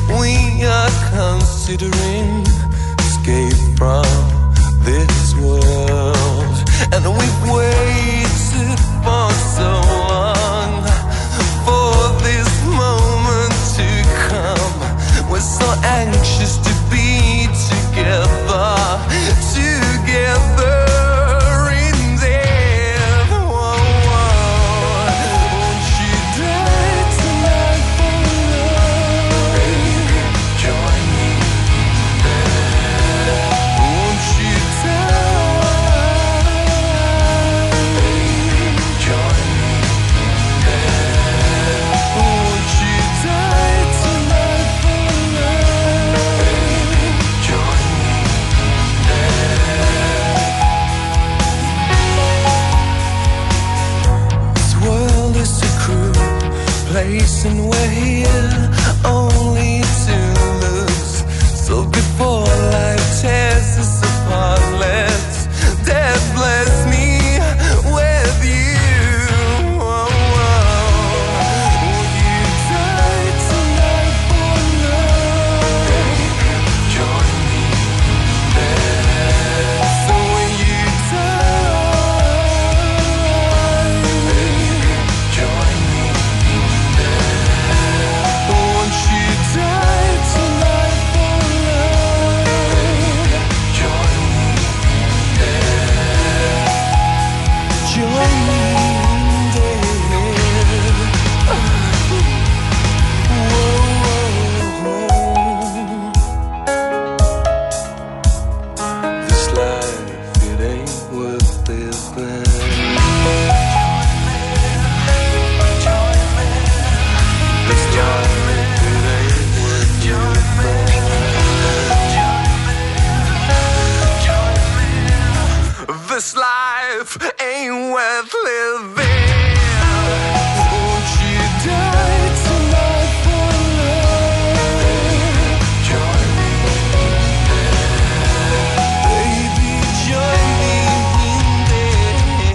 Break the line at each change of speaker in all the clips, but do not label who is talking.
We are considering escape from this world, and we've waited for so long for this moment to come. We're so anxious to be together, together. And we're here only to lose. So before life tears us apart, let death bless me with you. Oh, oh. Would you die tonight for love? Baby, join me there. So when you die, baby, join me. Won't you die tonight for love? Join me there. Join me there. Whoa. This life, it ain't worth living. This life ain't worth living. Won't you die tonight for love? Join me there. Baby, join me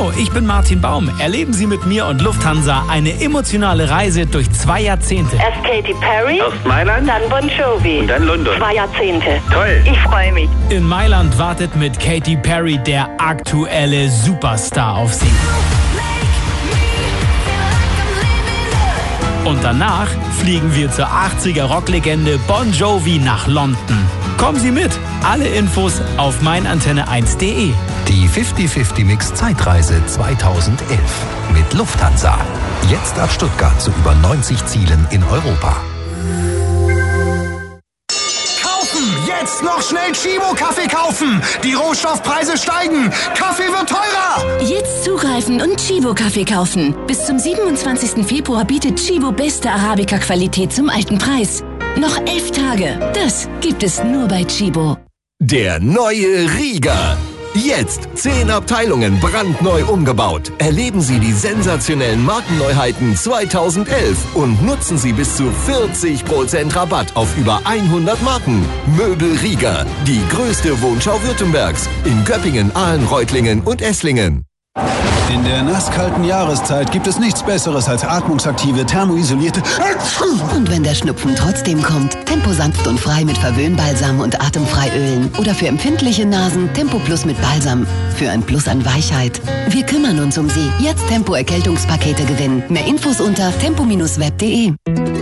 Hallo, ich bin Martin Baum. Erleben Sie mit mir und Lufthansa eine emotionale Reise durch 2 Jahrzehnte.
Erst Katy Perry,
erst Mailand,
dann Bon Jovi
und dann London.
2 Jahrzehnte.
Toll.
Ich freue mich.
In Mailand wartet mit Katy Perry der aktuelle Superstar auf Sie. Und danach fliegen wir zur 80er Rocklegende Bon Jovi nach London. Kommen Sie mit. Alle Infos auf meinantenne1.de.
Die 50-50 Mix Zeitreise 2011 mit Lufthansa. Jetzt ab Stuttgart zu über 90 Zielen in Europa.
Jetzt noch schnell Chibo-Kaffee kaufen! Die Rohstoffpreise steigen! Kaffee wird teurer!
Jetzt zugreifen und Chibo-Kaffee kaufen. Bis zum 27. Februar bietet Chibo beste Arabica-Qualität zum alten Preis. Noch 11 Tage. Das gibt es nur bei Chibo.
Der neue Rieger. Jetzt 10 Abteilungen brandneu umgebaut. Erleben Sie die sensationellen Markenneuheiten 2011 und nutzen Sie bis zu 40% Rabatt auf über 100 Marken. Möbel Rieger, die größte Wohnschau Württembergs in Göppingen, Aalen, Reutlingen und Esslingen.
In der nasskalten Jahreszeit gibt es nichts Besseres als atmungsaktive, thermoisolierte...
Und wenn der Schnupfen trotzdem kommt, Tempo sanft und frei mit Verwöhnbalsam und Atemfreiölen. Oder für empfindliche Nasen Tempo Plus mit Balsam. Für ein Plus an Weichheit. Wir kümmern uns um Sie. Jetzt Tempo Erkältungspakete gewinnen. Mehr Infos unter tempo-web.de.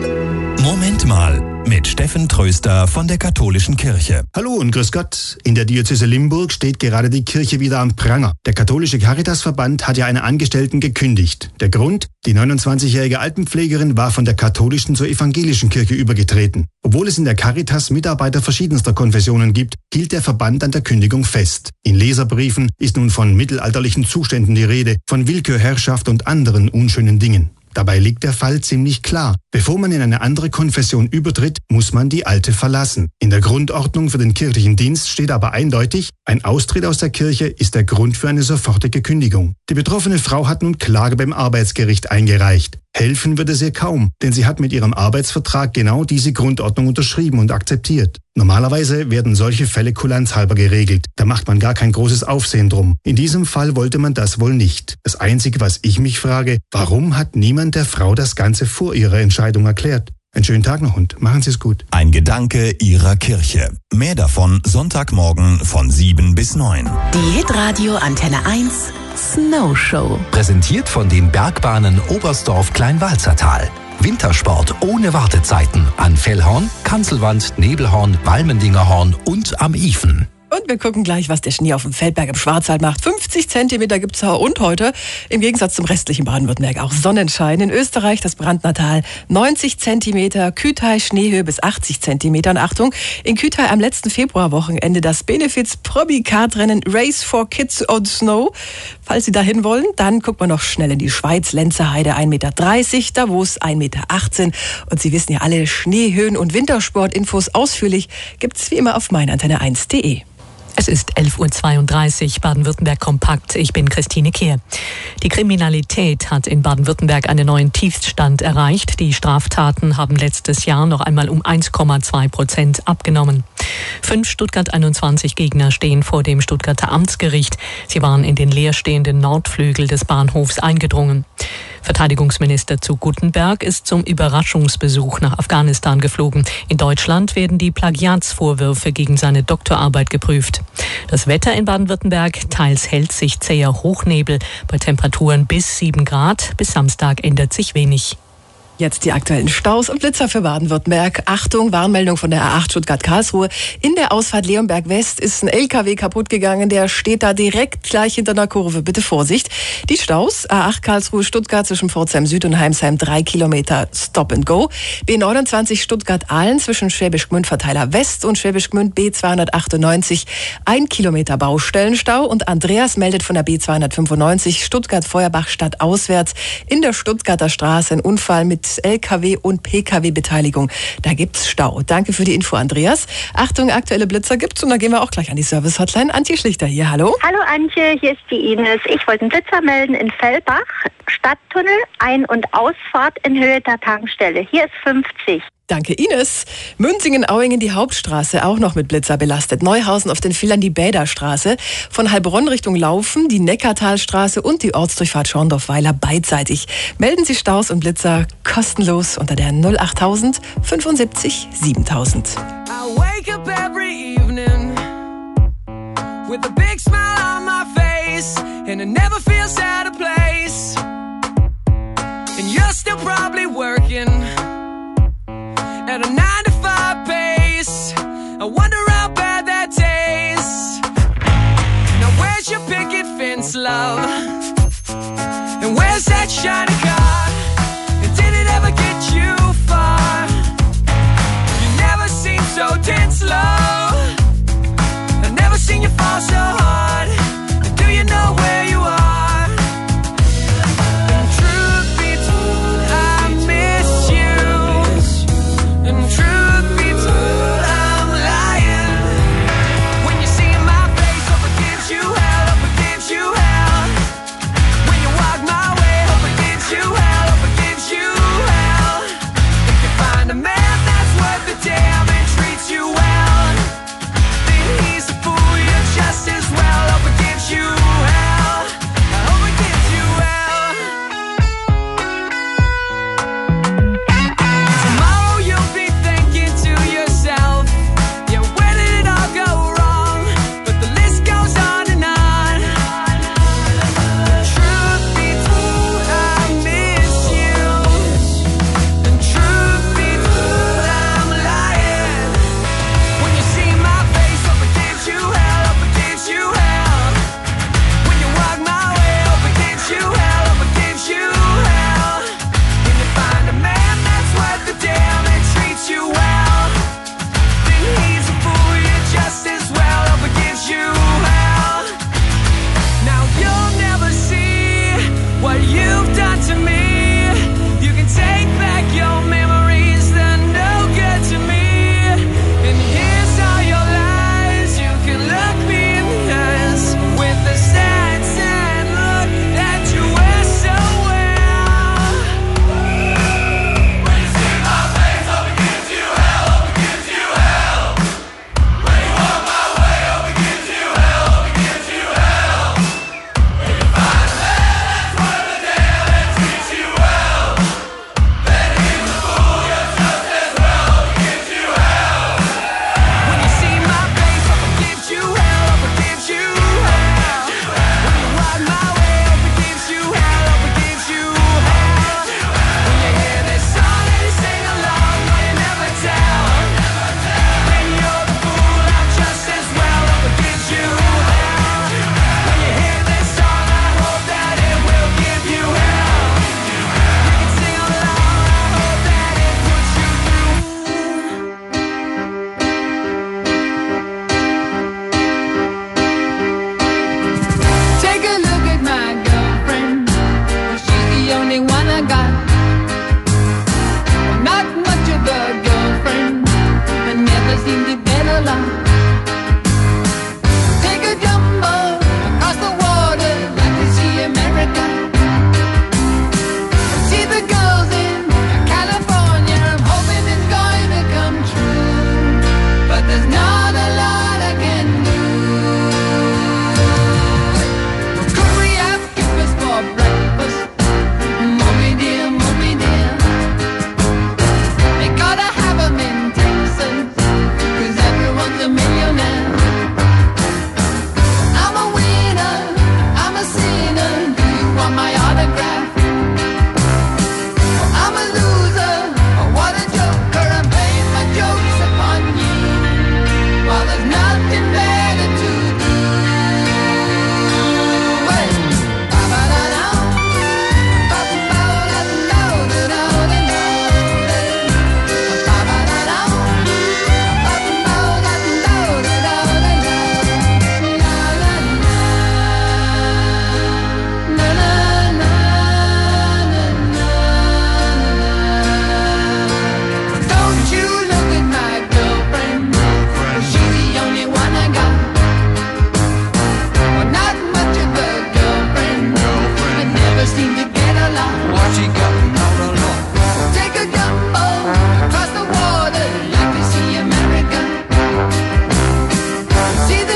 Moment mal, mit Steffen Tröster von der Katholischen Kirche.
Hallo und grüß Gott. In der Diözese Limburg steht gerade die Kirche wieder am Pranger. Der katholische Caritasverband hat ja eine Angestellten gekündigt. Der Grund? Die 29-jährige Altenpflegerin war von der katholischen zur evangelischen Kirche übergetreten. Obwohl es in der Caritas Mitarbeiter verschiedenster Konfessionen gibt, hielt der Verband an der Kündigung fest. In Leserbriefen ist nun von mittelalterlichen Zuständen die Rede, von Willkürherrschaft und anderen unschönen Dingen. Dabei liegt der Fall ziemlich klar. Bevor man in eine andere Konfession übertritt, muss man die alte verlassen. In der Grundordnung für den kirchlichen Dienst steht aber eindeutig, ein Austritt aus der Kirche ist der Grund für eine sofortige Kündigung. Die betroffene Frau hat nun Klage beim Arbeitsgericht eingereicht. Helfen wird es ihr kaum, denn sie hat mit ihrem Arbeitsvertrag genau diese Grundordnung unterschrieben und akzeptiert. Normalerweise werden solche Fälle kulanzhalber geregelt. Da macht man gar kein großes Aufsehen drum. In diesem Fall wollte man das wohl nicht. Das Einzige, was ich mich frage, warum hat niemand der Frau das Ganze vor ihrer Entscheidung erklärt? Einen schönen Tag noch und machen Sie es gut.
Ein Gedanke Ihrer Kirche. Mehr davon Sonntagmorgen von 7 bis 9.
Die Hitradio Antenne 1 Snow Show.
Präsentiert von den Bergbahnen Oberstdorf-Kleinwalzertal. Wintersport ohne Wartezeiten an Fellhorn, Kanzelwand, Nebelhorn, Walmendingerhorn und am Ifen.
Und wir gucken gleich, was der Schnee auf dem Feldberg im Schwarzwald macht. 50 Zentimeter gibt's und heute, im Gegensatz zum restlichen Baden-Württemberg, auch Sonnenschein. In Österreich das Brandnertal 90 Zentimeter, Kütai Schneehöhe bis 80 Zentimeter. Und Achtung, in Kütai am letzten Februarwochenende das Benefiz Probi-Kart-Rennen Race for Kids on Snow. Falls Sie dahin wollen, dann guckt man noch schnell in die Schweiz. Lenzerheide 1,30 Meter, Davos 1,18 Meter. Und Sie wissen ja alle, Schneehöhen- und Wintersport-Infos ausführlich gibt's wie immer auf meinantenne1.de.
Es ist 11.32 Uhr, Baden-Württemberg kompakt. Ich bin Christine Kehr. Die Kriminalität hat in Baden-Württemberg einen neuen Tiefststand erreicht. Die Straftaten haben letztes Jahr noch einmal um 1,2% abgenommen. 5 Stuttgart 21 Gegner stehen vor dem Stuttgarter Amtsgericht. Sie waren in den leerstehenden Nordflügel des Bahnhofs eingedrungen. Verteidigungsminister zu Guttenberg ist zum Überraschungsbesuch nach Afghanistan geflogen. In Deutschland werden die Plagiatsvorwürfe gegen seine Doktorarbeit geprüft. Das Wetter in Baden-Württemberg, teils hält sich zäher Hochnebel bei Temperaturen bis 7 Grad. Bis Samstag ändert sich wenig.
Jetzt die aktuellen Staus und Blitzer für Baden-Württemberg. Achtung, Warnmeldung von der A8 Stuttgart-Karlsruhe. In der Ausfahrt Leonberg West ist ein LKW kaputt gegangen. Der steht da direkt gleich hinter einer Kurve. Bitte Vorsicht. Die Staus, A8 Karlsruhe-Stuttgart zwischen Pforzheim Süd und Heimsheim 3 Kilometer Stop and Go. B29 Stuttgart-Ahlen zwischen Schwäbisch Gmünd-Verteiler West und Schwäbisch Gmünd B298 1 Kilometer Baustellenstau. Und Andreas meldet von der B295 Stuttgart-Feuerbach stadtauswärts in der Stuttgarter Straße ein Unfall mit LKW und PKW-Beteiligung. Da gibt's Stau. Danke für die Info, Andreas. Achtung, aktuelle Blitzer gibt's und dann gehen wir auch gleich an die Service-Hotline. Antje Schlichter hier, hallo.
Hallo Antje, hier ist die Ines. Ich wollte einen Blitzer melden in Fellbach, Stadttunnel, Ein- und Ausfahrt in Höhe der Tankstelle. Hier ist 50.
Danke, Ines. Münzingen-Auingen, die Hauptstraße, auch noch mit Blitzer belastet. Neuhausen auf den Fillern die Bäderstraße. Von Heilbronn Richtung Laufen, die Neckartalstraße und die Ortsdurchfahrt Schorndorf-Weiler beidseitig. Melden Sie Staus und Blitzer kostenlos unter der 08000 75 7000.
I wake up every evening with a big smile on my face and it never feels out of place. And you're still probably working at a 9-to-5 pace. I wonder how bad that tastes. Now where's your picket fence, love? And where's that shiny car? And did it ever get you far? You never seem so tense, love. I've never seen you fall so hard. And do you know where you are?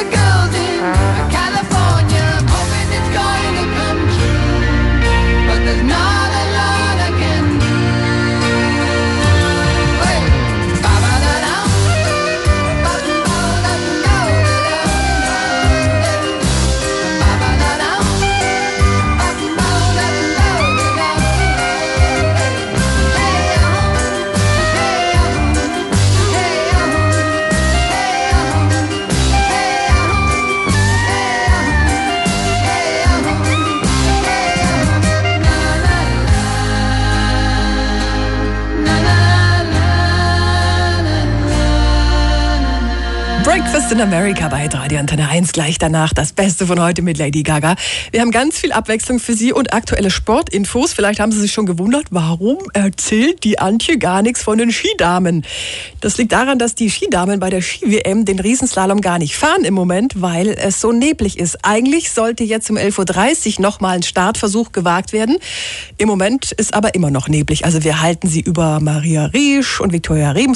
the girls in California. I'm hoping it's going to come true, but there's not a lot I can do. Hey, ba-ba-da-dum,
Breakfast in America bei Radio Antenne 1. Gleich danach das Beste von heute mit Lady Gaga. Wir haben ganz viel Abwechslung für Sie und aktuelle Sportinfos. Vielleicht haben Sie sich schon gewundert, warum erzählt die Antje gar nichts von den Skidamen? Das liegt daran, dass die Skidamen bei der Ski-WM den Riesenslalom gar nicht fahren im Moment, weil es so neblig ist. Eigentlich sollte jetzt um 11.30 Uhr nochmal ein Startversuch gewagt werden. Im Moment ist aber immer noch neblig. Also wir halten Sie über Maria Riesch und Viktoria Rebens